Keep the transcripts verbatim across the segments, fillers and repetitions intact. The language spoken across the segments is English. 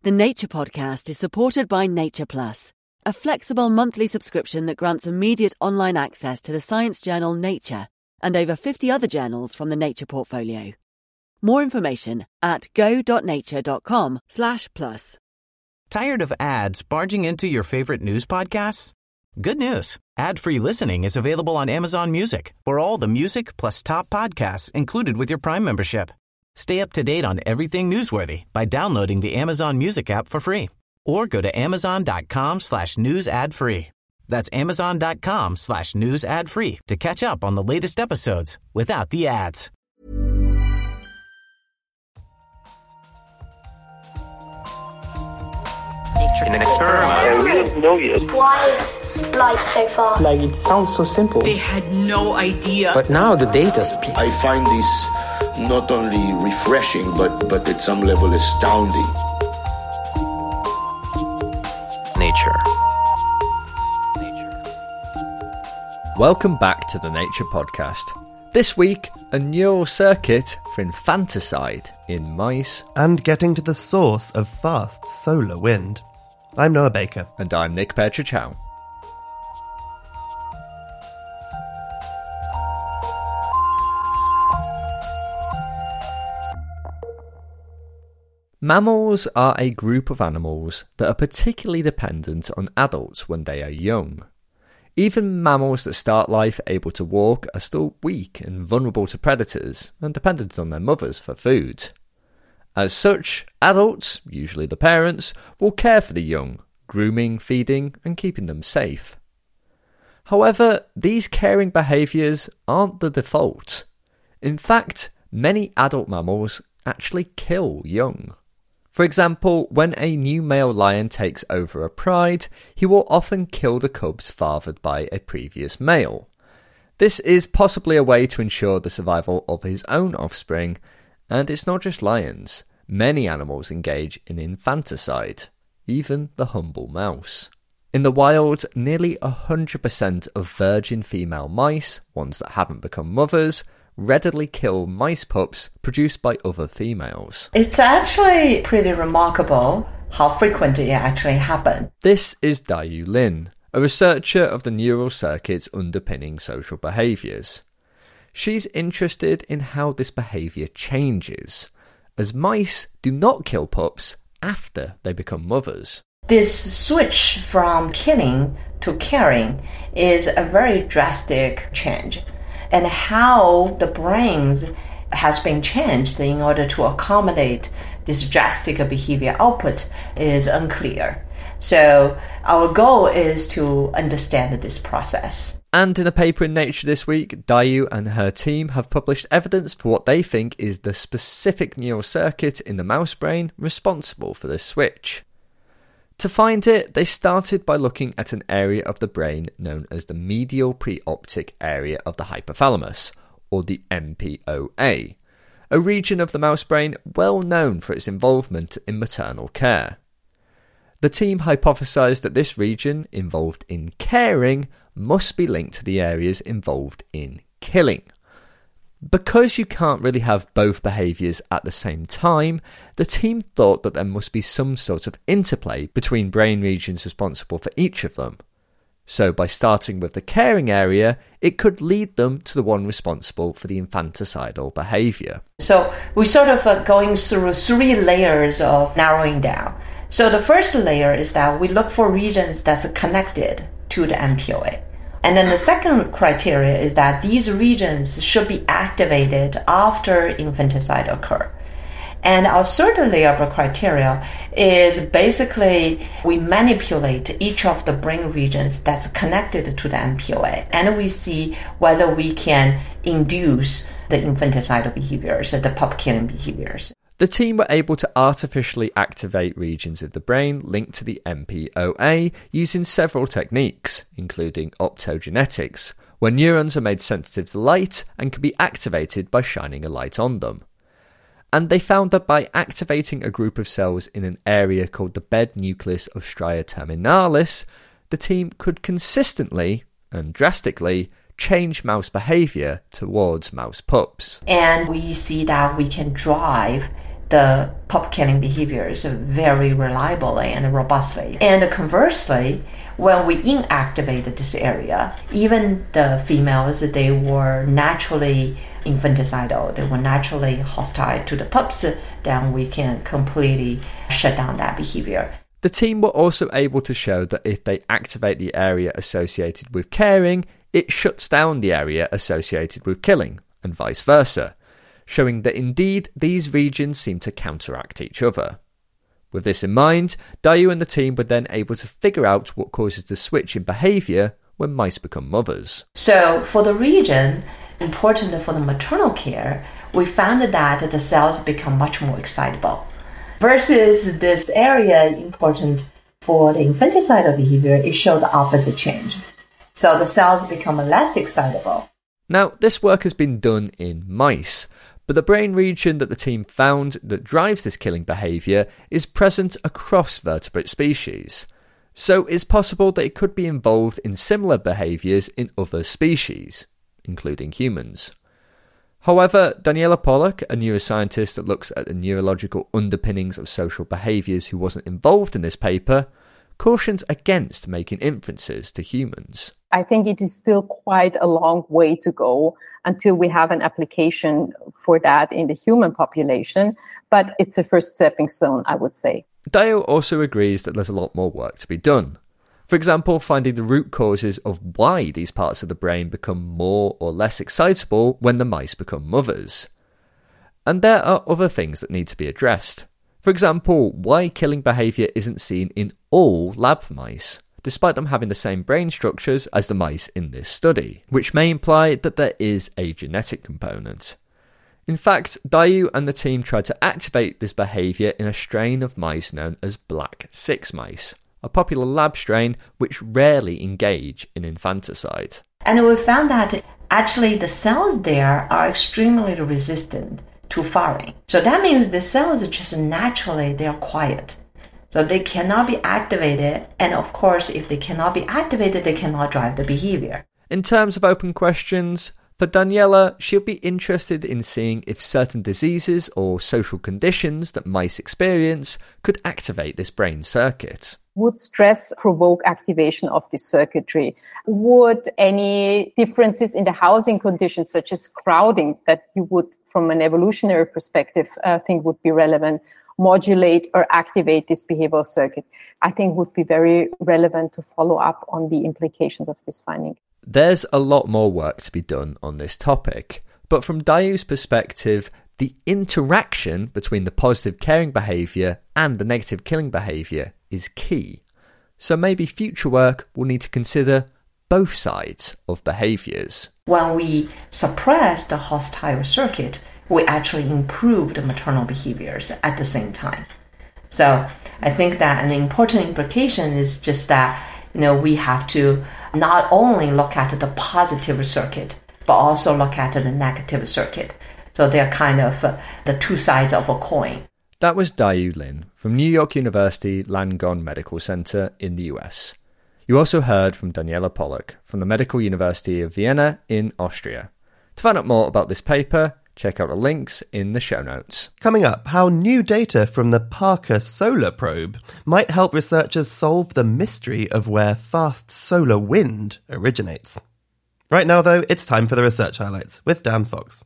The Nature Podcast is supported by Nature Plus, a flexible monthly subscription that grants immediate online access to the science journal Nature and over fifty other journals from the Nature portfolio. More information at go.nature.com slash plus. Tired of ads barging into your favorite news podcasts? Good news. Ad-free listening is available on Amazon Music for all the music plus top podcasts included with your Prime membership. Stay up to date on everything newsworthy by downloading the Amazon Music app for free or go to amazon.com slash news ad free. That's amazon.com slash news ad free to catch up on the latest episodes without the ads. An experiment. Yeah, we don't know yet. Why is light so far? Like, it sounds so simple. They had no idea. But now the data speaks. I find this not only refreshing, but, but at some level astounding. Nature. Welcome back to the Nature Podcast. This week, a neural circuit for infanticide in mice. And getting to the source of fast solar wind. I'm Noah Baker. And I'm Nick Petrichow. Mammals are a group of animals that are particularly dependent on adults when they are young. Even mammals that start life able to walk are still weak and vulnerable to predators and dependent on their mothers for food. As such, adults, usually the parents, will care for the young, grooming, feeding and keeping them safe. However, these caring behaviours aren't the default. In fact, many adult mammals actually kill young. For example, when a new male lion takes over a pride, he will often kill the cubs fathered by a previous male. This is possibly a way to ensure the survival of his own offspring, and it's not just lions. Many animals engage in infanticide, even the humble mouse. In the wild, nearly one hundred percent of virgin female mice, ones that haven't become mothers, readily kill mice pups produced by other females. It's actually pretty remarkable how frequent it actually happens. This is Dayu Lin, a researcher of the neural circuits underpinning social behaviours. She's interested in how this behaviour changes, as mice do not kill pups after they become mothers. This switch from killing to caring is a very drastic change, and how the brains has been changed in order to accommodate this drastic behavior output is unclear. So our goal is to understand this process. And in a paper in Nature this week, Dayu and her team have published evidence for what they think is the specific neural circuit in the mouse brain responsible for this switch. To find it, they started by looking at an area of the brain known as the medial preoptic area of the hypothalamus, or the M P O A, a region of the mouse brain well known for its involvement in maternal care. The team hypothesised that this region, involved in caring, must be linked to the areas involved in killing. Because you can't really have both behaviours at the same time, the team thought that there must be some sort of interplay between brain regions responsible for each of them. So by starting with the caring area, it could lead them to the one responsible for the infanticidal behaviour. So we're sort of uh, going through three layers of narrowing down. So the first layer is that we look for regions that's connected to the M P O A. And then the second criteria is that these regions should be activated after infanticide occur. And our third layer of criteria is basically we manipulate each of the brain regions that's connected to the M P O A, and we see whether we can induce the infanticidal behaviors, the pup killing behaviors. The team were able to artificially activate regions of the brain linked to the M P O A using several techniques, including optogenetics, where neurons are made sensitive to light and can be activated by shining a light on them. And they found that by activating a group of cells in an area called the bed nucleus of stria terminalis, the team could consistently and drastically change mouse behaviour towards mouse pups. And we see that we can drive the pup killing behaviors very reliably and robustly. And conversely, when we inactivated this area, even the females, they were naturally infanticidal, they were naturally hostile to the pups, then we can completely shut down that behavior. The team were also able to show that if they activate the area associated with caring, it shuts down the area associated with killing, and vice versa, showing that indeed these regions seem to counteract each other. With this in mind, Dayu and the team were then able to figure out what causes the switch in behaviour when mice become mothers. So for the region important for the maternal care, we found that the cells become much more excitable. Versus this area important for the infanticidal behavior, it showed the opposite change. So the cells become less excitable. Now, this work has been done in mice, but the brain region that the team found that drives this killing behaviour is present across vertebrate species. So it's possible that it could be involved in similar behaviours in other species, including humans. However, Daniela Pollock, a neuroscientist that looks at the neurological underpinnings of social behaviours who wasn't involved in this paper, cautions against making inferences to humans. I think it is still quite a long way to go until we have an application for that in the human population, but it's a first stepping stone, I would say. Dayu also agrees that there's a lot more work to be done. For example, finding the root causes of why these parts of the brain become more or less excitable when the mice become mothers. And there are other things that need to be addressed. For example, why killing behaviour isn't seen in all lab mice, despite them having the same brain structures as the mice in this study, which may imply that there is a genetic component. In fact, Dayu and the team tried to activate this behaviour in a strain of mice known as black six mice, a popular lab strain which rarely engage in infanticide. And we found that actually the cells there are extremely resistant to firing. So that means the cells are just naturally, they are quiet. So they cannot be activated, and of course, if they cannot be activated, they cannot drive the behavior. In terms of open questions, for Daniela, she'll be interested in seeing if certain diseases or social conditions that mice experience could activate this brain circuit. Would stress provoke activation of this circuitry? Would any differences in the housing conditions, such as crowding, that you would, from an evolutionary perspective, uh, think would be relevant, modulate or activate this behavioral circuit? I think would be very relevant to follow up on the implications of this finding. There's a lot more work to be done on this topic, but from Dayu's perspective, the interaction between the positive caring behaviour and the negative killing behaviour is key. So maybe future work will need to consider both sides of behaviours. When we suppress the hostile circuit, we actually improve the maternal behaviors at the same time. So I think that an important implication is just that, you know, we have to not only look at the positive circuit, but also look at the negative circuit. So they're kind of uh, the two sides of a coin. That was Dayu Lin from New York University Langone Medical Center in the U S. You also heard from Daniela Pollock from the Medical University of Vienna in Austria. To find out more about this paper, check out the links in the show notes. Coming up, how new data from the Parker Solar Probe might help researchers solve the mystery of where fast solar wind originates. Right now, though, it's time for the research highlights with Dan Fox.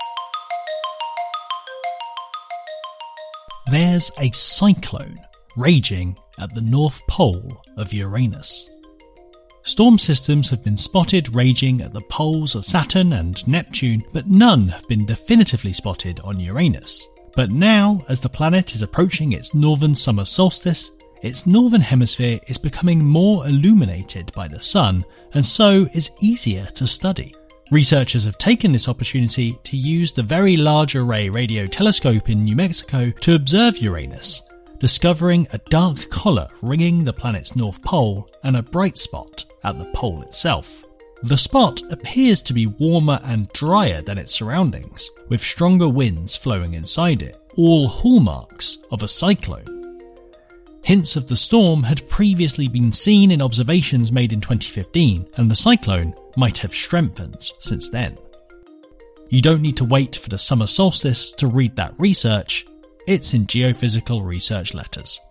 There's a cyclone raging at the North Pole of Uranus. Storm systems have been spotted raging at the poles of Saturn and Neptune, but none have been definitively spotted on Uranus. But now, as the planet is approaching its northern summer solstice, its northern hemisphere is becoming more illuminated by the sun, and so is easier to study. Researchers have taken this opportunity to use the Very Large Array Radio Telescope in New Mexico to observe Uranus, discovering a dark collar ringing the planet's north pole and a bright spot at the pole itself. The spot appears to be warmer and drier than its surroundings, with stronger winds flowing inside it, all hallmarks of a cyclone. Hints of the storm had previously been seen in observations made in twenty fifteen, and the cyclone might have strengthened since then. You don't need to wait for the summer solstice to read that research. it's in Geophysical Research Letters.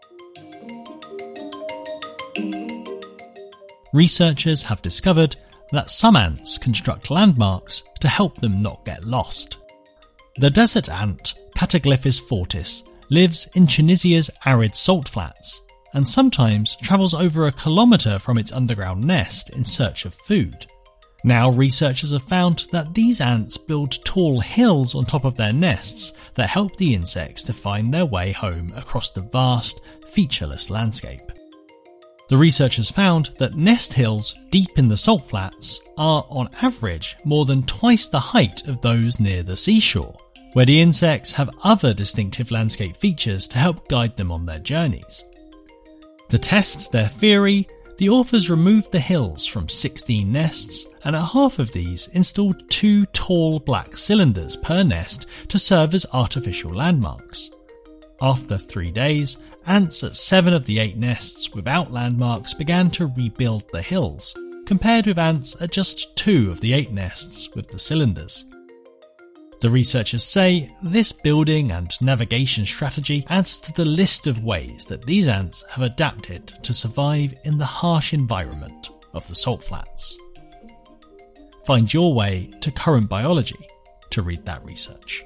Researchers have discovered that some ants construct landmarks to help them not get lost. The desert ant, Cataglyphis fortis, lives in Tunisia's arid salt flats and sometimes travels over a kilometre from its underground nest in search of food. Now researchers have found that these ants build tall hills on top of their nests that help the insects to find their way home across the vast, featureless landscape. The researchers found that nest hills deep in the salt flats are, on average, more than twice the height of those near the seashore, where the insects have other distinctive landscape features to help guide them on their journeys. To test their theory, the authors removed the hills from sixteen nests, and at half of these installed two tall black cylinders per nest to serve as artificial landmarks. After three days, ants at seven of the eight nests without landmarks began to rebuild the hills, compared with ants at just two of the eight nests with the cylinders. The researchers say this building and navigation strategy adds to the list of ways that these ants have adapted to survive in the harsh environment of the salt flats. Find your way to Current Biology to read that research.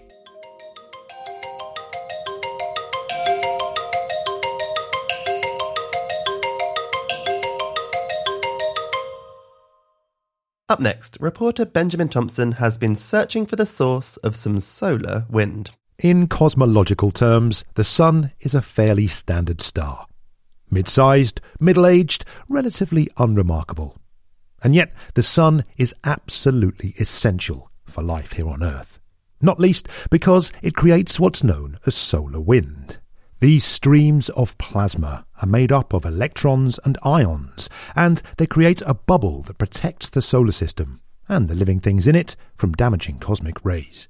Up next, reporter Benjamin Thompson has been searching for the source of some solar wind. In cosmological terms, the Sun is a fairly standard star. Mid-sized, middle-aged, relatively unremarkable. And yet, the Sun is absolutely essential for life here on Earth. Not least because it creates what's known as solar wind. These streams of plasma are made up of electrons and ions, and they create a bubble that protects the solar system and the living things in it from damaging cosmic rays.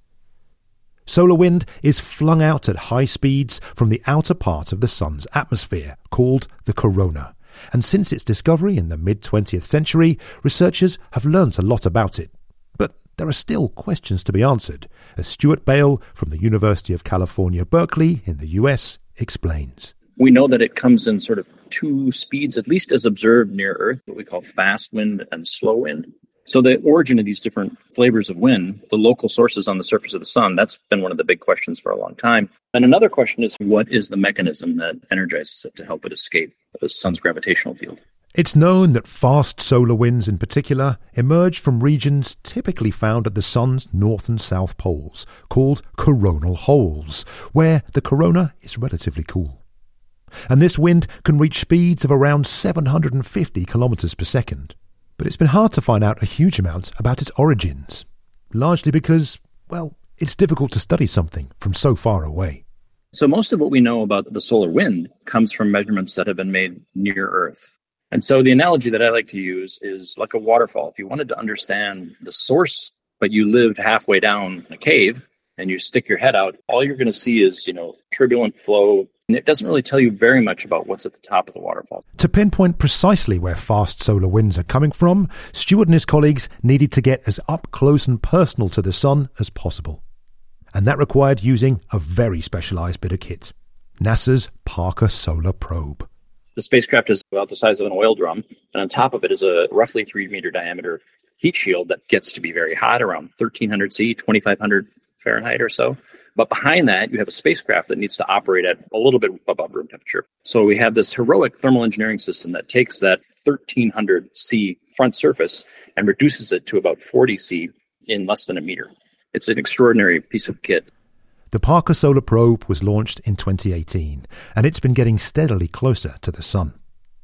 Solar wind is flung out at high speeds from the outer part of the Sun's atmosphere, called the corona, and since its discovery in the mid-twentieth century, researchers have learnt a lot about it. But there are still questions to be answered, as Stuart Bale from the University of California, Berkeley in the U S explains. We know that it comes in sort of two speeds, at least as observed near Earth, what we call fast wind and slow wind. So the origin of these different flavors of wind, the local sources on the surface of the Sun, that's been one of the big questions for a long time. And another question is, what is the mechanism that energizes it to help it escape the Sun's gravitational field? It's known that fast solar winds in particular emerge from regions typically found at the Sun's north and south poles, called coronal holes, where the corona is relatively cool. And this wind can reach speeds of around seven hundred fifty kilometres per second. But it's been hard to find out a huge amount about its origins, largely because, well, it's difficult to study something from so far away. So most of what we know about the solar wind comes from measurements that have been made near Earth. And so the analogy that I like to use is like a waterfall. If you wanted to understand the source, but you lived halfway down a cave and you stick your head out, all you're going to see is, you know, turbulent flow. And it doesn't really tell you very much about what's at the top of the waterfall. To pinpoint precisely where fast solar winds are coming from, Stuart and his colleagues needed to get as up close and personal to the Sun as possible. And that required using a very specialised bit of kit, NASA's Parker Solar Probe. The spacecraft is about the size of an oil drum, and on top of it is a roughly three meter diameter heat shield that gets to be very hot, around thirteen hundred C, twenty-five hundred Fahrenheit or so. But behind that, you have a spacecraft that needs to operate at a little bit above room temperature. So we have this heroic thermal engineering system that takes that thirteen hundred C front surface and reduces it to about forty C in less than a meter. It's an extraordinary piece of kit. The Parker Solar Probe was launched in twenty eighteen, and it's been getting steadily closer to the Sun.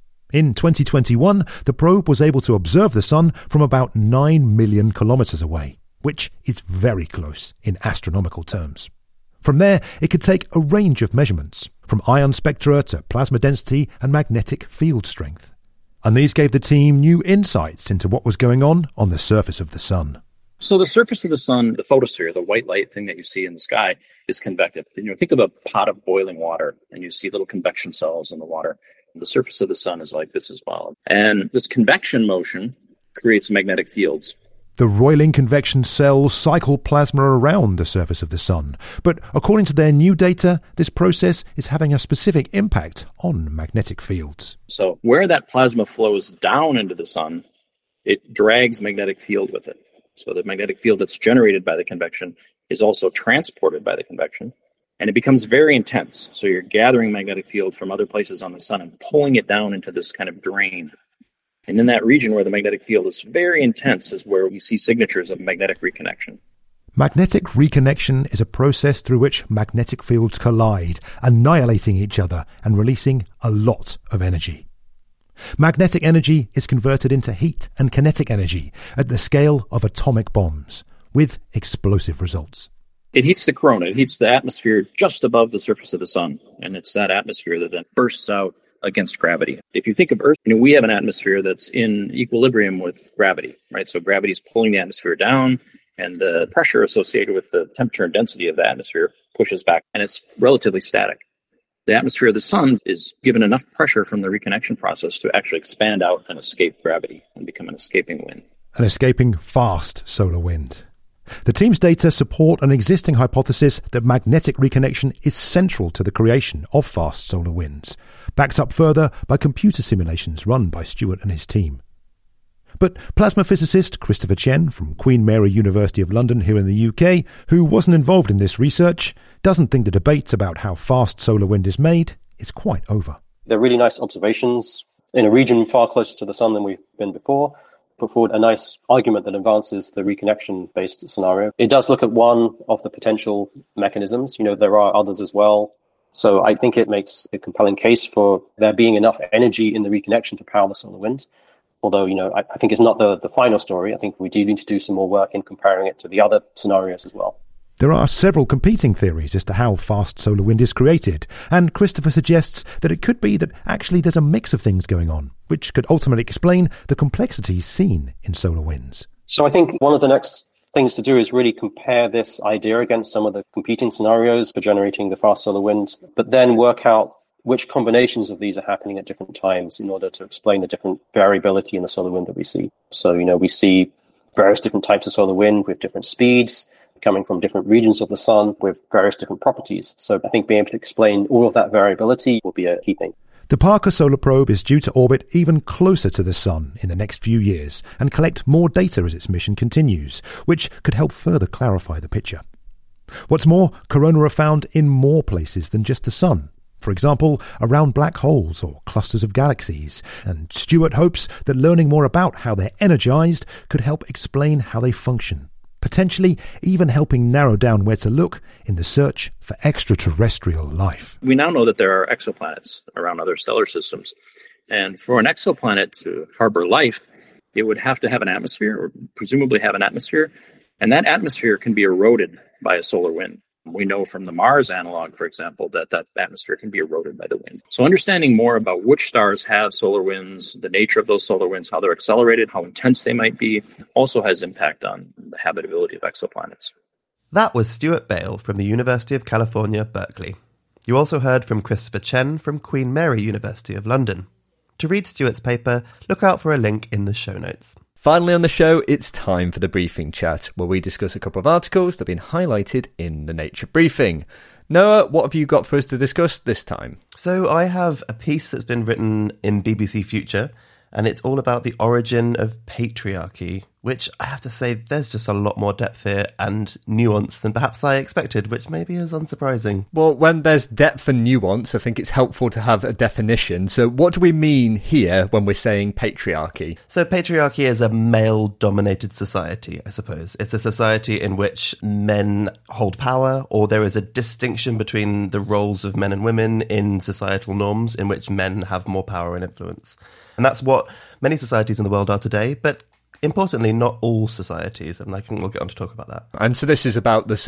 In twenty twenty-one, the probe was able to observe the Sun from about nine million kilometres away, which is very close in astronomical terms. From there, it could take a range of measurements, from ion spectra to plasma density and magnetic field strength. And these gave the team new insights into what was going on on the surface of the Sun. So the surface of the Sun, the photosphere, the white light thing that you see in the sky, is convective. You know, think of a pot of boiling water, and you see little convection cells in the water. The surface of the Sun is like this as well. And this convection motion creates magnetic fields. The roiling convection cells cycle plasma around the surface of the Sun, but according to their new data, this process is having a specific impact on magnetic fields. So where that plasma flows down into the Sun, it drags magnetic field with it. So the magnetic field that's generated by the convection is also transported by the convection, and it becomes very intense. So you're gathering magnetic field from other places on the Sun and pulling it down into this kind of drain. And in that region where the magnetic field is very intense is where we see signatures of magnetic reconnection. Magnetic reconnection is a process through which magnetic fields collide, annihilating each other and releasing a lot of energy. Magnetic energy is converted into heat and kinetic energy at the scale of atomic bombs, with explosive results. It heats the corona, it heats the atmosphere just above the surface of the Sun, and it's that atmosphere that then bursts out against gravity. If you think of Earth, you know, we have an atmosphere that's in equilibrium with gravity, right? So gravity is pulling the atmosphere down, and the pressure associated with the temperature and density of the atmosphere pushes back, and it's relatively static. The atmosphere of the Sun is given enough pressure from the reconnection process to actually expand out and escape gravity and become an escaping wind. An escaping fast solar wind. The team's data support an existing hypothesis that magnetic reconnection is central to the creation of fast solar winds, backed up further by computer simulations run by Stewart and his team. But plasma physicist Christopher Chen from Queen Mary University of London here in the U K, who wasn't involved in this research, doesn't think the debate about how fast solar wind is made is quite over. They're really nice observations in a region far closer to the Sun than we've been before. Put forward a nice argument that advances the reconnection-based scenario. It does look at one of the potential mechanisms. You know, there are others as well. So I think it makes a compelling case for there being enough energy in the reconnection to power the solar wind. Although, you know, I, I think it's not the, the final story. I think we do need to do some more work in comparing it to the other scenarios as well. There are several competing theories as to how fast solar wind is created, and Christopher suggests that it could be that actually there's a mix of things going on, which could ultimately explain the complexities seen in solar winds. So I think one of the next things to do is really compare this idea against some of the competing scenarios for generating the fast solar wind, but then work out which combinations of these are happening at different times in order to explain the different variability in the solar wind that we see. So, you know, we see various different types of solar wind with different speeds, coming from different regions of the Sun with various different properties. So I think being able to explain all of that variability will be a key thing. The Parker Solar Probe is due to orbit even closer to the Sun in the next few years and collect more data as its mission continues, which could help further clarify the picture. What's more, corona are found in more places than just the Sun. For example, around black holes or clusters of galaxies, and Stewart hopes that learning more about how they're energized could help explain how they function, potentially even helping narrow down where to look in the search for extraterrestrial life. We now know that there are exoplanets around other stellar systems, and for an exoplanet to harbor life, it would have to have an atmosphere, or presumably have an atmosphere, and that atmosphere can be eroded by a solar wind. We know from the Mars analog, for example, that that atmosphere can be eroded by the wind. So understanding more about which stars have solar winds, the nature of those solar winds, how they're accelerated, how intense they might be, also has impact on the habitability of exoplanets. That was Stewart Bale from the University of California, Berkeley. You also heard from Christopher Chen from Queen Mary University of London. To read Stewart's paper, look out for a link in the show notes. Finally on the show, it's time for the briefing chat, where we discuss a couple of articles that have been highlighted in the Nature Briefing. Noah, what have you got for us to discuss this time? So I have a piece that's been written in B B C Future, and it's all about the origin of patriarchy, which I have to say there's just a lot more depth here and nuance than perhaps I expected, which maybe is unsurprising. Well, when there's depth and nuance, I think it's helpful to have a definition. So what do we mean here when we're saying patriarchy? So patriarchy is a male-dominated society, I suppose. It's a society in which men hold power, or there is a distinction between the roles of men and women in societal norms in which men have more power and influence. And that's what many societies in the world are today, but importantly, not all societies, and I think we'll get on to talk about that. And so this is about the sort of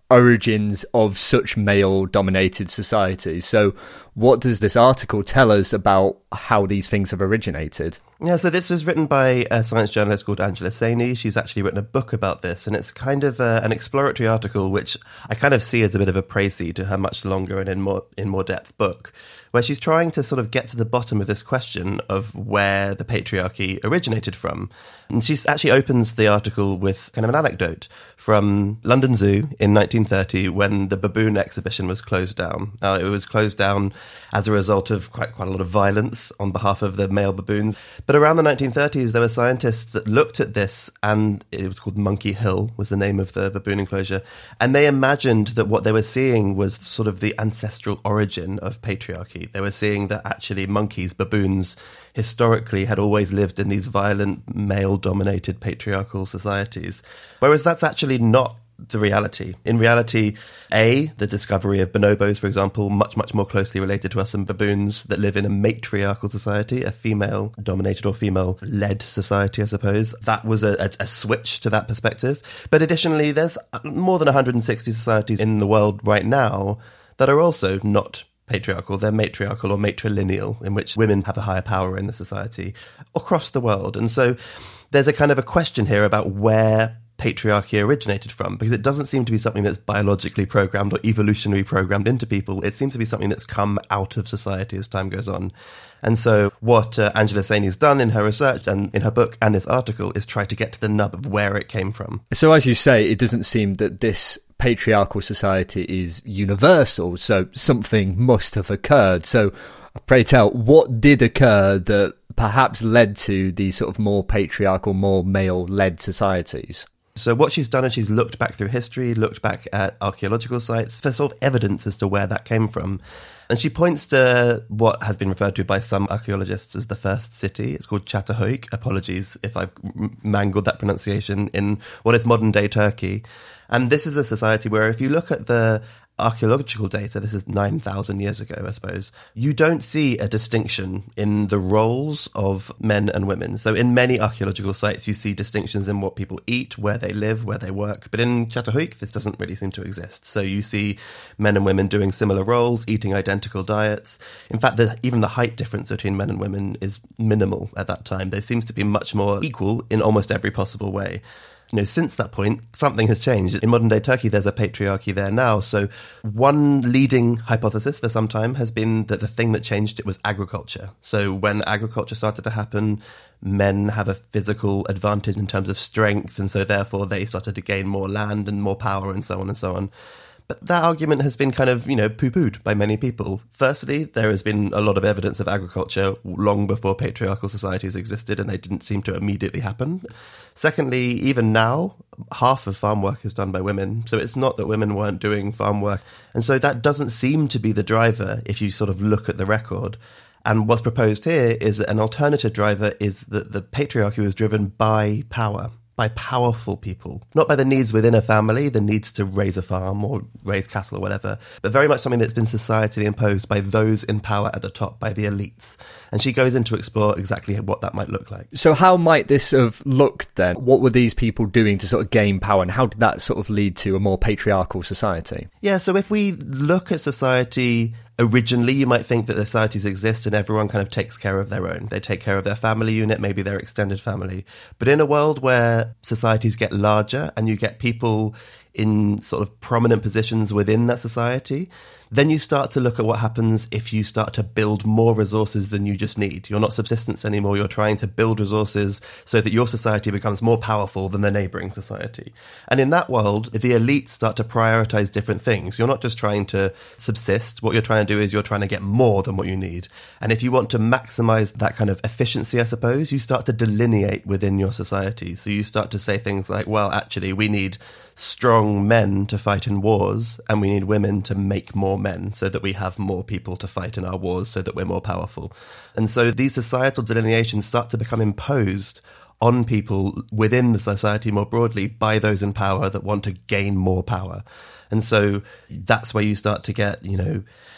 origins of such male-dominated societies. So what does this article tell us about how these things have originated? Yeah, so this was written by a science journalist called Angela Saini. She's actually written a book about this, and it's kind of uh, an exploratory article, which I kind of see as a bit of a précis to her much longer and in more in more depth book, where she's trying to sort of get to the bottom of this question of where the patriarchy originated from. And she actually opens the article with kind of an anecdote from London Zoo in nineteen thirty when the baboon exhibition was closed down. Now, it was closed down as a result of quite quite a lot of violence on behalf of the male baboons. But around the nineteen thirties, there were scientists that looked at this, and it was called Monkey Hill, was the name of the baboon enclosure. And they imagined that what they were seeing was sort of the ancestral origin of patriarchy. They were seeing that actually monkeys, baboons, historically had always lived in these violent, male-dominated patriarchal societies. Whereas that's actually not the reality. In reality, A, the discovery of bonobos, for example, much, much more closely related to us than baboons that live in a matriarchal society, a female-dominated or female-led society, I suppose. That was a, a, a switch to that perspective. But additionally, there's more than one hundred sixty societies in the world right now that are also not patriarchal. They're matriarchal or matrilineal, in which women have a higher power in the society across the world. And so there's a kind of a question here about where patriarchy originated from, because it doesn't seem to be something that's biologically programmed or evolutionary programmed into people. It seems to be something that's come out of society as time goes on. And so what uh, Angela Saini's done in her research and in her book and this article is try to get to the nub of where it came from. So as you say, it doesn't seem that this patriarchal society is universal, so something must have occurred. So pray tell, what did occur that perhaps led to these sort of more patriarchal, more male-led societies? So what she's done is she's looked back through history, looked back at archaeological sites for sort of evidence as to where that came from. And she points to what has been referred to by some archaeologists as the first city. It's called Çatalhöyük. Apologies if I've mangled that pronunciation, in what is modern-day Turkey. And this is a society where if you look at the archaeological data, this is nine thousand years ago, I suppose, you don't see a distinction in the roles of men and women. So in many archaeological sites, you see distinctions in what people eat, where they live, where they work. But in Çatalhöyük, this doesn't really seem to exist. So you see men and women doing similar roles, eating identical diets. In fact, the, even the height difference between men and women is minimal at that time. There seems to be much more equal in almost every possible way. You know, since that point, something has changed. In modern-day Turkey, there's a patriarchy there now. So one leading hypothesis for some time has been that the thing that changed it was agriculture. So when agriculture started to happen, men have a physical advantage in terms of strength, and so therefore they started to gain more land and more power and so on and so on. But that argument has been kind of, you know, poo-pooed by many people. Firstly, there has been a lot of evidence of agriculture long before patriarchal societies existed, and they didn't seem to immediately happen. Secondly, even now, half of farm work is done by women. So it's not that women weren't doing farm work. And so that doesn't seem to be the driver if you sort of look at the record. And what's proposed here is that an alternative driver is that the patriarchy was driven by power. By powerful people, not by the needs within a family, the needs to raise a farm or raise cattle or whatever, but very much something that's been societally imposed by those in power at the top, by the elites. And she goes in to explore exactly what that might look like. So how might this have looked then? What were these people doing to sort of gain power, and how did that sort of lead to a more patriarchal society? Yeah, so if we look at society originally, you might think that the societies exist and everyone kind of takes care of their own. They take care of their family unit, maybe their extended family. But in a world where societies get larger and you get people in sort of prominent positions within that society, then you start to look at what happens if you start to build more resources than you just need. You're not subsistence anymore. You're trying to build resources so that your society becomes more powerful than the neighboring society. And in that world, the elites start to prioritize different things. You're not just trying to subsist. What you're trying to do is you're trying to get more than what you need. And if you want to maximize that kind of efficiency, I suppose, you start to delineate within your society. So you start to say things like, well, actually, we need strong men to fight in wars, and we need women to make more men so that we have more people to fight in our wars so that we're more powerful. And so these societal delineations start to become imposed on people within the society more broadly by those in power that want to gain more power. And so that's where you start to get, you know,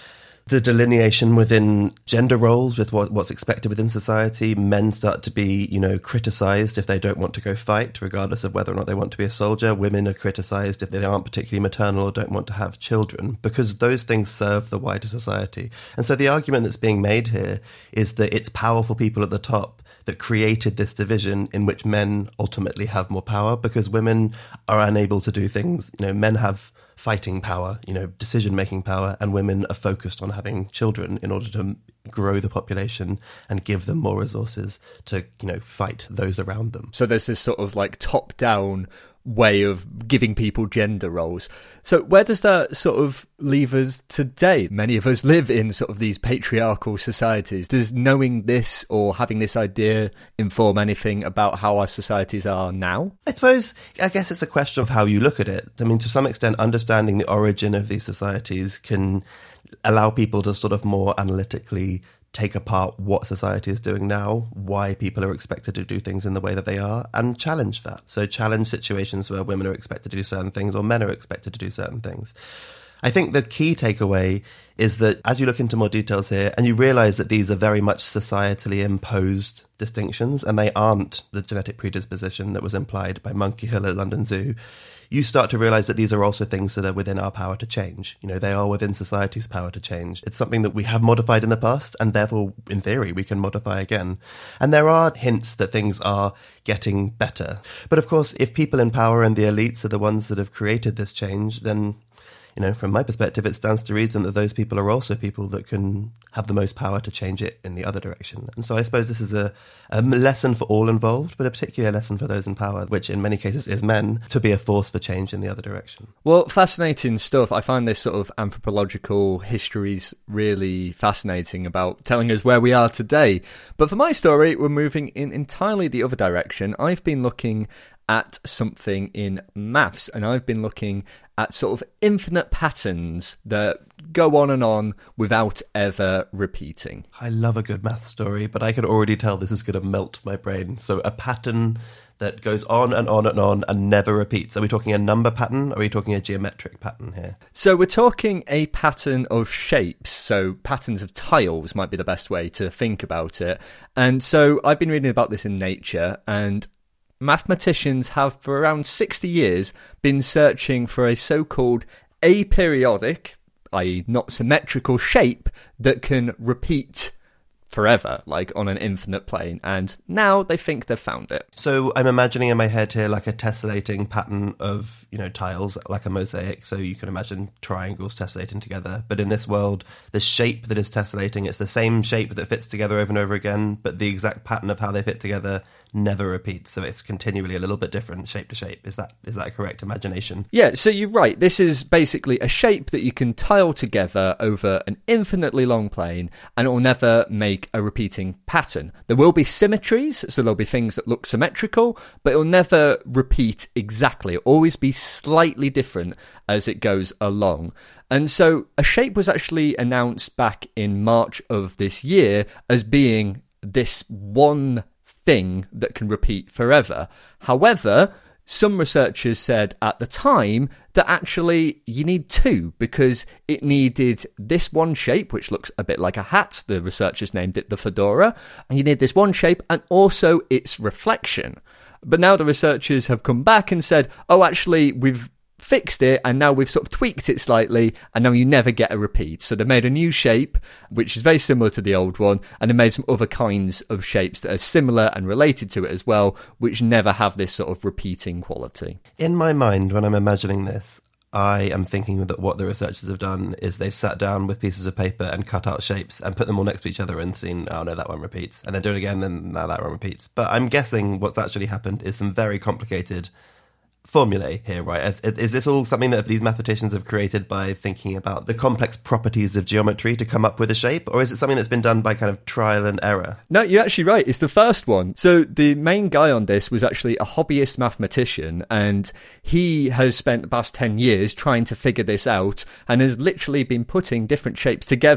the delineation within gender roles with what, what's expected within society. Men start to be, you know, criticised if they don't want to go fight, regardless of whether or not they want to be a soldier. Women are criticised if they aren't particularly maternal or don't want to have children, because those things serve the wider society. And so the argument that's being made here is that it's powerful people at the top that created this division in which men ultimately have more power, because women are unable to do things. You know, men have fighting power, you know, decision-making power, and women are focused on having children in order to grow the population and give them more resources to, you know, fight those around them. So there's this sort of like top-down way of giving people gender roles. So where does that sort of leave us today? Many of us live in sort of these patriarchal societies. Does knowing this or having this idea inform anything about how our societies are now? I suppose, I guess it's a question of how you look at it. I mean, to some extent, understanding the origin of these societies can allow people to sort of more analytically take apart what society is doing now, why people are expected to do things in the way that they are, and challenge that. So challenge situations where women are expected to do certain things or men are expected to do certain things. I think the key takeaway is that as you look into more details here and you realise that these are very much societally imposed distinctions and they aren't the genetic predisposition that was implied by Monkey Hill at London Zoo, you start to realise that these are also things that are within our power to change. You know, they are within society's power to change. It's something that we have modified in the past, and therefore, in theory, we can modify again. And there are hints that things are getting better. But of course, if people in power and the elites are the ones that have created this change, then, you know, from my perspective, it stands to reason that those people are also people that can have the most power to change it in the other direction. And so I suppose this is a, a lesson for all involved, but a particular lesson for those in power, which in many cases is men, to be a force for change in the other direction. Well, fascinating stuff. I find this sort of anthropological histories really fascinating about telling us where we are today. But for my story, we're moving in entirely the other direction. I've been looking at something in maths, and I've been looking at sort of infinite patterns that go on and on without ever repeating. I love a good math story, but I can already tell this is going to melt my brain. So a pattern that goes on and on and on and never repeats. Are we talking a number pattern, or are we talking a geometric pattern here? So we're talking a pattern of shapes. So patterns of tiles might be the best way to think about it. And so I've been reading about this in Nature, and mathematicians have for around sixty years been searching for a so-called aperiodic, that is not symmetrical shape that can repeat forever, like on an infinite plane, and now they think they've found it. So I'm imagining in my head here like a tessellating pattern of, you know, tiles, like a mosaic. So you can imagine triangles tessellating together. But in this world, the shape that is tessellating, it's the same shape that fits together over and over again, but the exact pattern of how they fit together never repeats. So it's continually a little bit different shape to shape. Is that is that a correct imagination? Yeah, so you're right. This is basically a shape that you can tile together over an infinitely long plane, and it will never make a repeating pattern. There will be symmetries, so there'll be things that look symmetrical, but it'll never repeat exactly. It'll always be slightly different as it goes along. And so a shape was actually announced back in March of this year as being this one thing that can repeat forever. However, some researchers said at the time that actually you need two, because it needed this one shape, which looks a bit like a hat. The researchers named it the fedora. And you need this one shape and also its reflection. But now the researchers have come back and said, oh, actually, we've fixed it, and now we've sort of tweaked it slightly, and now you never get a repeat. So they made a new shape, which is very similar to the old one, and they made some other kinds of shapes that are similar and related to it as well, which never have this sort of repeating quality. In my mind, when I'm imagining this, I am thinking that what the researchers have done is they've sat down with pieces of paper and cut out shapes and put them all next to each other and seen, oh no, that one repeats, and then do it again, and now that one repeats. But I'm guessing what's actually happened is some very complicated formulae here, right? Is, is this all something that these mathematicians have created by thinking about the complex properties of geometry to come up with a shape? Or is it something that's been done by kind of trial and error? No, you're actually right. It's the first one. So the main guy on this was actually a hobbyist mathematician, and he has spent the past ten years trying to figure this out and has literally been putting different shapes together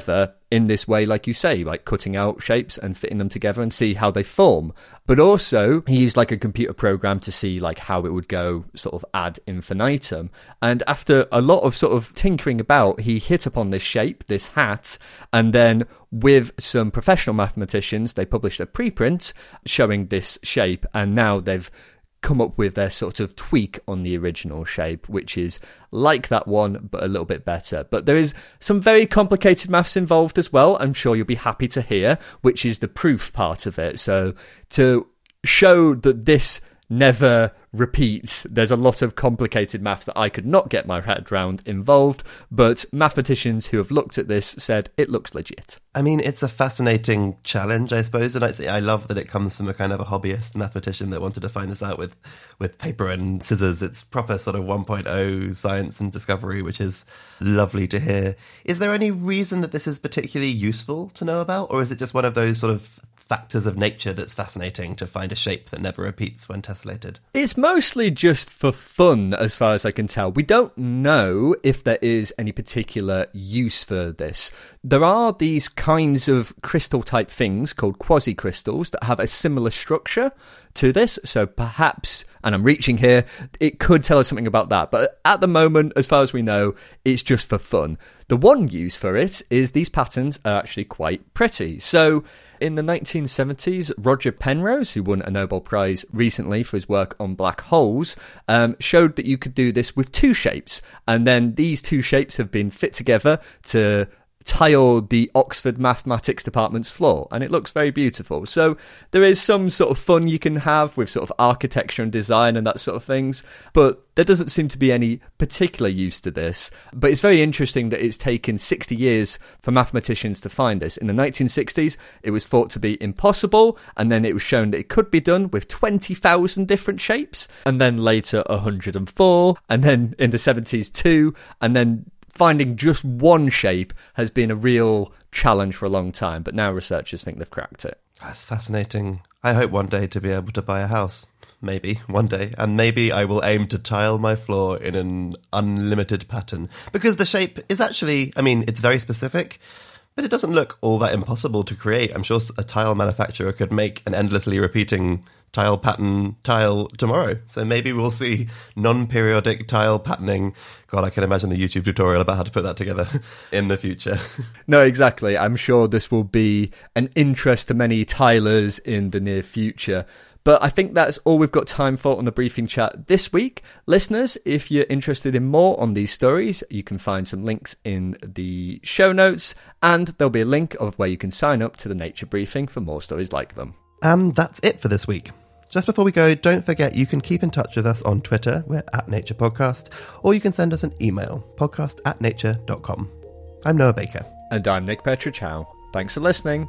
in this way, like you say, like cutting out shapes and fitting them together and see how they form. But also, he used like a computer program to see like how it would go sort of ad infinitum. And after a lot of sort of tinkering about, he hit upon this shape, this hat, and then with some professional mathematicians, they published a preprint showing this shape, and now they've come up with their sort of tweak on the original shape, which is like that one, but a little bit better. But there is some very complicated maths involved as well, I'm sure you'll be happy to hear, which is the proof part of it. So to show that this never repeats, there's a lot of complicated maths that I could not get my head around involved, but mathematicians who have looked at this said it looks legit. I mean, it's a fascinating challenge, I suppose, and I, I love that it comes from a kind of a hobbyist mathematician that wanted to find this out with, with paper and scissors. It's proper sort of one point oh science and discovery, which is lovely to hear. Is there any reason that this is particularly useful to know about, or is it just one of those sort of factors of nature that's fascinating to find a shape that never repeats when tessellated? It's mostly just for fun, as far as I can tell. We don't know if there is any particular use for this. There are these kinds of crystal-type things called quasi-crystals that have a similar structure to this, so perhaps, and I'm reaching here, it could tell us something about that. But at the moment, as far as we know, it's just for fun. The one use for it is these patterns are actually quite pretty. So in the nineteen seventies, Roger Penrose, who won a Nobel Prize recently for his work on black holes, um, showed that you could do this with two shapes. And then these two shapes have been fit together to tile the Oxford Mathematics Department's floor, and it looks very beautiful. So there is some sort of fun you can have with sort of architecture and design and that sort of things, but there doesn't seem to be any particular use to this. But it's very interesting that it's taken sixty years for mathematicians to find this. In the nineteen sixties, it was thought to be impossible, and then it was shown that it could be done with twenty thousand different shapes, and then later one hundred four, and then in the seventies two, and then finding just one shape has been a real challenge for a long time, but now researchers think they've cracked it. That's fascinating. I hope one day to be able to buy a house. Maybe, one day. And maybe I will aim to tile my floor in an unlimited pattern. Because the shape is actually, I mean, it's very specific, but it doesn't look all that impossible to create. I'm sure a tile manufacturer could make an endlessly repeating tile pattern tile tomorrow. So maybe we'll see non-periodic tile patterning. God, I can imagine the YouTube tutorial about how to put that together in the future. No, exactly. I'm sure this will be an interest to many tilers in the near future. But I think that's all we've got time for on the briefing chat this week. Listeners, if you're interested in more on these stories, you can find some links in the show notes, and there'll be a link of where you can sign up to the Nature Briefing for more stories like them. And that's it for this week. Just before we go, don't forget you can keep in touch with us on Twitter, we're at Nature Podcast, or you can send us an email, podcast at nature dot com. I'm Noah Baker. And I'm Nick Petrichow. Thanks for listening.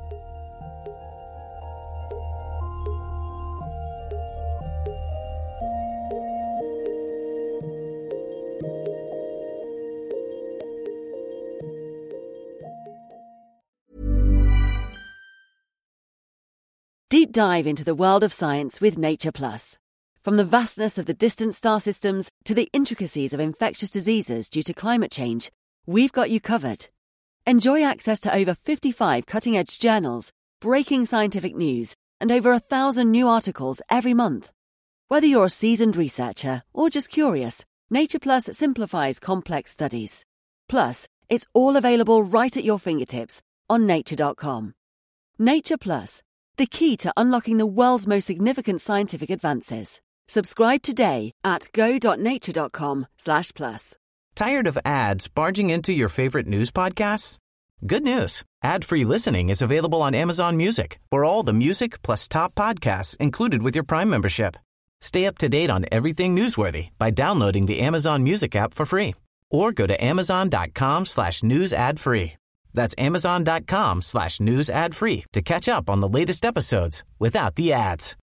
Deep dive into the world of science with Nature Plus. From the vastness of the distant star systems to the intricacies of infectious diseases due to climate change, we've got you covered. Enjoy access to over fifty-five cutting-edge journals, breaking scientific news, and over a thousand new articles every month. Whether you're a seasoned researcher or just curious, Nature Plus simplifies complex studies. Plus, it's all available right at your fingertips on nature dot com. Nature Plus, the key to unlocking the world's most significant scientific advances. Subscribe today at go dot nature dot com slash plus. Tired of ads barging into your favorite news podcasts? Good news. Ad-free listening is available on Amazon Music for all the music plus top podcasts included with your Prime membership. Stay up to date on everything newsworthy by downloading the Amazon Music app for free or go to amazon dot com slash news ad free. That's amazon dot com slash news ad free to catch up on the latest episodes without the ads.